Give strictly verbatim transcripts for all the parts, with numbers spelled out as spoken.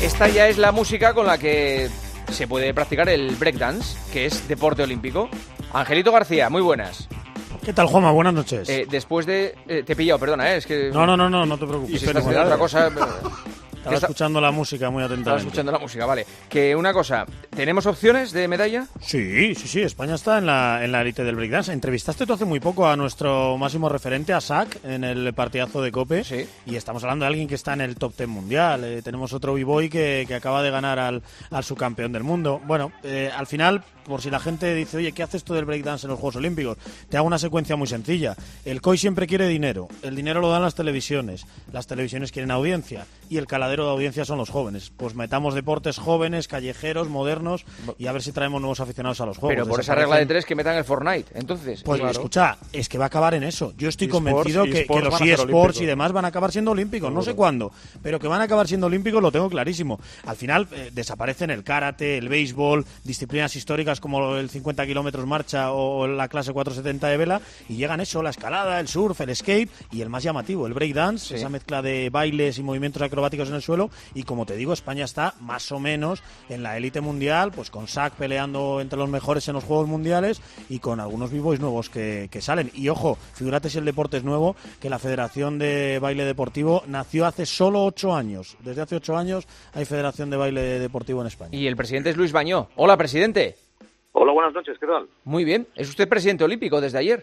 Esta ya es la música con la que se puede practicar el breakdance, que es deporte olímpico. Angelito García, muy buenas. ¿Qué tal, Juanma? Buenas noches. Eh, después de... Eh, te he pillado, perdona, ¿eh? Es que... No, no, no, no, no te preocupes. Y si estás haciendo otra cosa... Estaba escuchando la música muy atentamente. Estaba escuchando la música, vale. Que una cosa, ¿tenemos opciones de medalla? Sí, sí, sí, España está en la en la élite del breakdance. Entrevistaste tú hace muy poco a nuestro máximo referente, a Sac, en el partidazo de COPE. Sí. Y estamos hablando de alguien que está en el top ten mundial. Eh, tenemos otro b-boy que, que acaba de ganar al, al subcampeón del mundo. Bueno, eh, al final, por si la gente dice, oye, ¿qué hace esto del breakdance en los Juegos Olímpicos? Te hago una secuencia muy sencilla. El C O I siempre quiere dinero. El dinero lo dan las televisiones. Las televisiones quieren audiencia. Y el caladero de audiencia son los jóvenes. Pues metamos deportes jóvenes, callejeros, modernos, y a ver si traemos nuevos aficionados a los juegos. Pero por esa regla de tres que metan el Fortnite, entonces. Pues claro. Escucha, es que va a acabar en eso. Yo estoy Y convencido sports, que, y que los sports eSports y demás van a acabar siendo olímpicos. Seguro. No sé cuándo, pero que van a acabar siendo olímpicos lo tengo clarísimo. Al final eh, desaparecen el karate, el béisbol, disciplinas históricas como el cincuenta kilómetros marcha o la clase cuatrocientos setenta de vela, y llegan eso, la escalada, el surf, el skate y el más llamativo, el breakdance, sí. Esa mezcla de bailes y movimientos acrobáticos en el suelo. Y como te digo, España está más o menos en la élite mundial, pues con Sac peleando entre los mejores en los Juegos Mundiales y con algunos b-boys nuevos que, que salen. Y ojo, figúrate si el deporte es nuevo, que la Federación de Baile Deportivo nació hace solo ocho años. Desde hace ocho años hay Federación de Baile Deportivo en España. Y el presidente es Luis Bañó. Hola, presidente. Hola, buenas noches, ¿qué tal? Muy bien. ¿Es usted presidente olímpico desde ayer?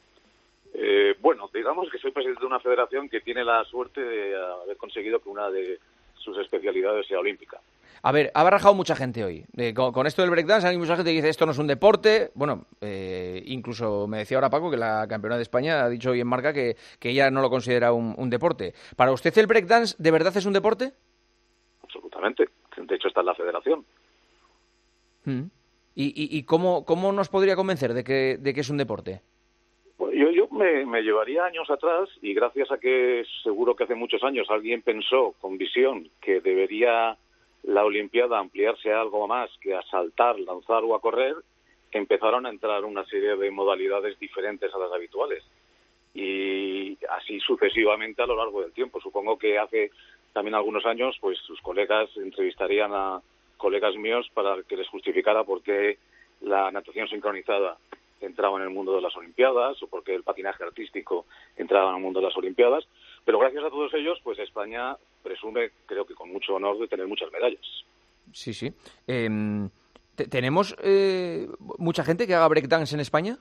Eh, bueno, digamos que soy presidente de una federación que tiene la suerte de haber conseguido que una de sus especialidades sea olímpica. A ver, ha barajado mucha gente hoy. Eh, con, con esto del breakdance hay mucha gente que dice esto no es un deporte. Bueno, eh, incluso me decía ahora Paco que la campeona de España ha dicho hoy en marca que, que ella no lo considera un, un deporte. ¿Para usted el breakdance de verdad es un deporte? Absolutamente. De hecho está en la federación. Mm. ¿Y, y, y cómo, cómo nos podría convencer de que, de que es un deporte? Bueno, yo yo me, me llevaría años atrás, y gracias a que seguro que hace muchos años alguien pensó con visión que debería la Olimpiada ampliarse a algo más que a saltar, lanzar o a correr, empezaron a entrar una serie de modalidades diferentes a las habituales. Y así sucesivamente a lo largo del tiempo. Supongo que hace también algunos años pues sus colegas entrevistarían a colegas míos para que les justificara por qué la natación sincronizada entraba en el mundo de las Olimpiadas o por qué el patinaje artístico entraba en el mundo de las Olimpiadas. Pero gracias a todos ellos, pues España presume, creo que con mucho honor, de tener muchas medallas. Sí, sí. Eh, ¿Tenemos eh, mucha gente que haga breakdance en España?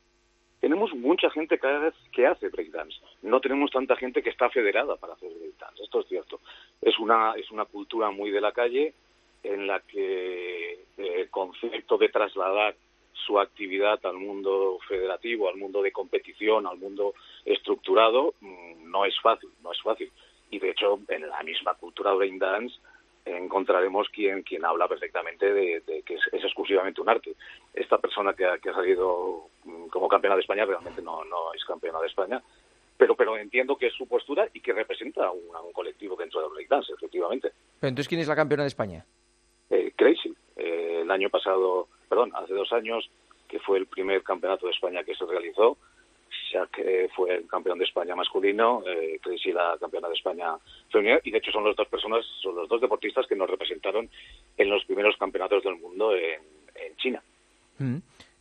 Tenemos mucha gente que, que hace breakdance. No tenemos tanta gente que está federada para hacer breakdance. Esto es cierto. Es una, es una cultura muy de la calle en la que el concepto de trasladar su actividad al mundo federativo, al mundo de competición, al mundo estructurado, no es fácil, no es fácil. Y de hecho, en la misma cultura breakdance encontraremos quien quien habla perfectamente de, de que es, es exclusivamente un arte. Esta persona que ha, que ha salido como campeona de España realmente no, no es campeona de España, pero pero entiendo que es su postura y que representa un, un colectivo dentro del breakdance, efectivamente. Pero entonces, ¿quién es la campeona de España? Eh, Crazy. Eh, el año pasado, perdón, hace dos años, que fue el primer campeonato de España que se realizó, ya que fue el campeón de España masculino, eh, Crazy la campeona de España femenina, y de hecho son las dos personas, son los dos deportistas que nos representaron en los primeros campeonatos del mundo en, en China. Mm.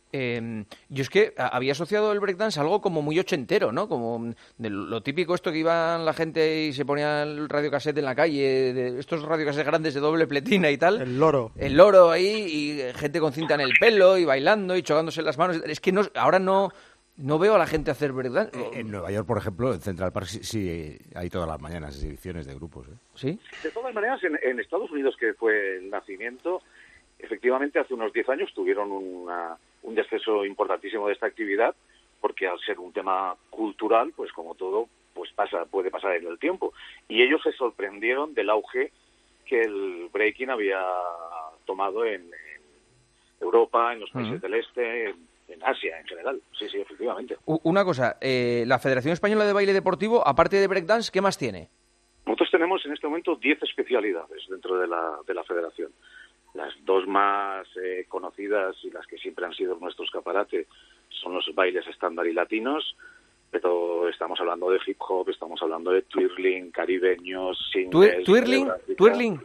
Eh, yo es que había asociado el breakdance a algo como muy ochentero, ¿no? Como de lo típico esto que iban la gente y se ponía el radiocassette en la calle, de estos radiocassettes grandes de doble pletina y tal. El loro. El loro ahí, y gente con cinta en el pelo y bailando y chocándose las manos. Es que no, ahora no... No veo a la gente hacer breakdance. En Nueva York, por ejemplo, en Central Park sí, sí hay todas las mañanas exhibiciones de grupos. ¿eh? ¿Sí? De todas maneras, en, en Estados Unidos, que fue el nacimiento, efectivamente hace unos diez años tuvieron una, un descenso importantísimo de esta actividad, porque al ser un tema cultural, pues como todo, pues pasa, puede pasar en el tiempo. Y ellos se sorprendieron del auge que el breaking había tomado en, en Europa, en los países uh-huh. del este, en, en Asia en general. Sí, sí, efectivamente. Una cosa, eh, la Federación Española de Baile Deportivo, aparte de breakdance, ¿qué más tiene? Nosotros tenemos en este momento diez especialidades dentro de la, de la federación. Las dos más eh, conocidas y las que siempre han sido nuestro escaparate son los bailes estándar y latinos, pero estamos hablando de hip hop, estamos hablando de twirling, caribeños, singles... ¿Twirling? ¿Twirling?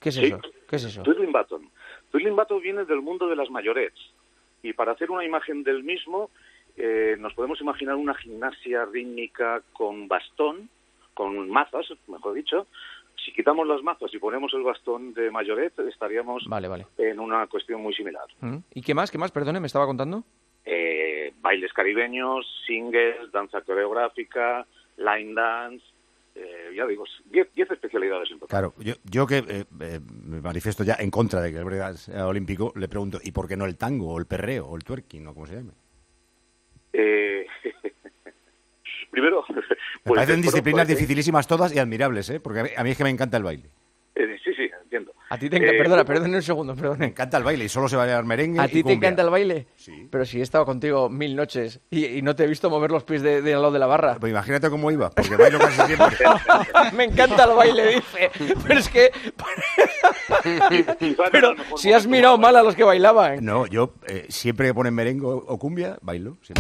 ¿Qué es ¿Sí? eso? ¿Qué es eso? Twirling Baton. Twirling Baton viene del mundo de las mayorets. Y para hacer una imagen del mismo, eh, nos podemos imaginar una gimnasia rítmica con bastón, con mazas, mejor dicho. Si quitamos las mazas y ponemos el bastón de mayoret, estaríamos Vale, vale. en una cuestión muy similar. ¿Mm? ¿Y qué más? ¿Qué más? Perdone, me estaba contando. Eh, bailes caribeños, singles, danza coreográfica, line dance, eh, ya digo, diez especialidades en total. Claro, yo, yo que eh, eh, me manifiesto ya en contra de que el breakdance sea olímpico, le pregunto, ¿y por qué no el tango, o el perreo, o el twerking, o como se llame? Eh, primero, Me pues, parecen bueno, disciplinas pues, dificilísimas todas y admirables, ¿eh? Porque a mí, a mí es que me encanta el baile. eh, sí, sí, entiendo. A ti te encanta... Eh, Perdona, bueno, perdona un segundo, Me perdona. encanta el baile y solo se bailar merengue ¿A y ti te cumbia. encanta el baile? Sí. Pero si he estado contigo mil noches y, y no te he visto mover los pies de, de al lado de la barra. Pues imagínate cómo iba, porque bailo casi siempre. Me encanta el baile, dice. Pero es que... quizás Pero no es el mejor si has momento mirado para mal a los que bailaban. No, yo eh, siempre que ponen merengue o, o cumbia, bailo. Siempre.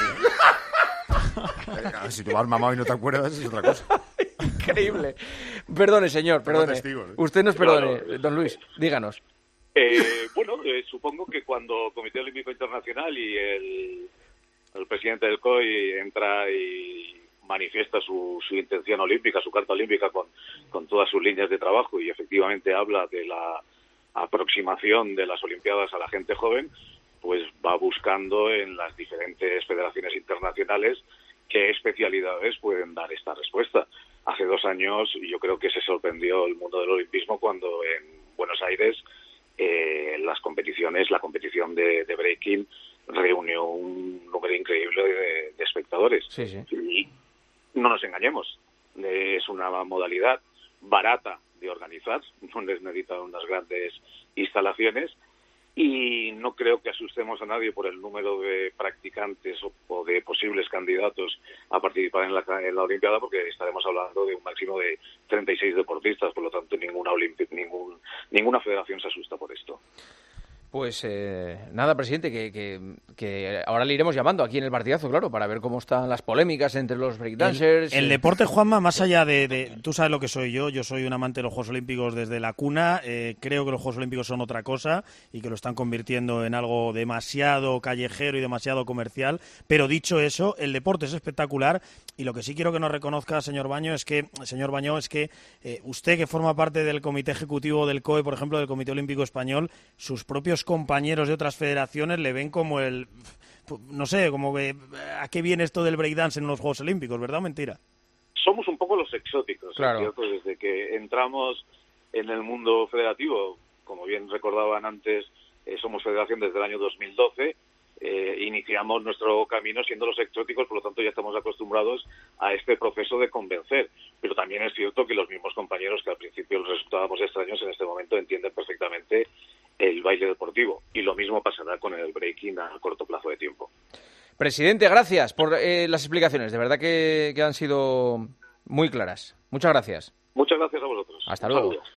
Eh, si tú vas mamado y no te acuerdas, es otra cosa. Increíble. Perdone, señor, Tengo perdone. testigos, ¿eh? Usted nos perdone, No, no. don Luis. Díganos. Eh, bueno, eh, supongo que cuando el Comité Olímpico Internacional y el, el presidente del C O I entra y manifiesta su, su intención olímpica, su carta olímpica con, con todas sus líneas de trabajo y efectivamente habla de la aproximación de las Olimpiadas a la gente joven, pues va buscando en las diferentes federaciones internacionales qué especialidades pueden dar esta respuesta. Hace dos años yo creo que se sorprendió el mundo del olimpismo cuando en Buenos Aires eh, las competiciones, la competición de, de breaking reunió un número increíble de, de espectadores. Sí, sí. Y no nos engañemos, es una modalidad barata de organizar, no les necesitan unas grandes instalaciones y no creo que asustemos a nadie por el número de practicantes o, o de posibles candidatos a participar en la, en la Olimpiada, porque estaremos hablando de un máximo de treinta y seis deportistas, por lo tanto ninguna Olimpi- ningún, ninguna federación se asusta por esto. Pues eh, nada, presidente, que, que, que ahora le iremos llamando aquí en el partidazo, claro, para ver cómo están las polémicas entre los breakdancers. El, el eh. deporte, Juanma, más allá de, de... Tú sabes lo que soy yo, yo soy un amante de los Juegos Olímpicos desde la cuna, eh, creo que los Juegos Olímpicos son otra cosa y que lo están convirtiendo en algo demasiado callejero y demasiado comercial, pero dicho eso, el deporte es espectacular y lo que sí quiero que nos reconozca, señor Baño, es que, señor Baño, es que eh, usted, que forma parte del comité ejecutivo del C O E, por ejemplo, del Comité Olímpico Español, sus propios compañeros de otras federaciones le ven como el, no sé, como que a qué viene esto del breakdance en los Juegos Olímpicos, ¿verdad o mentira? Somos un poco los exóticos, Claro. ¿cierto? Desde que entramos en el mundo federativo, como bien recordaban antes, eh, somos federación desde el año dos mil doce, eh, iniciamos nuestro camino siendo los exóticos, por lo tanto ya estamos acostumbrados a este proceso de convencer. Pero también es cierto que los mismos compañeros que al principio les resultábamos extraños en este momento entienden perfectamente el baile deportivo. Y lo mismo pasará con el breaking a corto plazo de tiempo. Presidente, gracias por eh, las explicaciones. De verdad que, que han sido muy claras. Muchas gracias. Muchas gracias a vosotros. Hasta Un luego. saludo.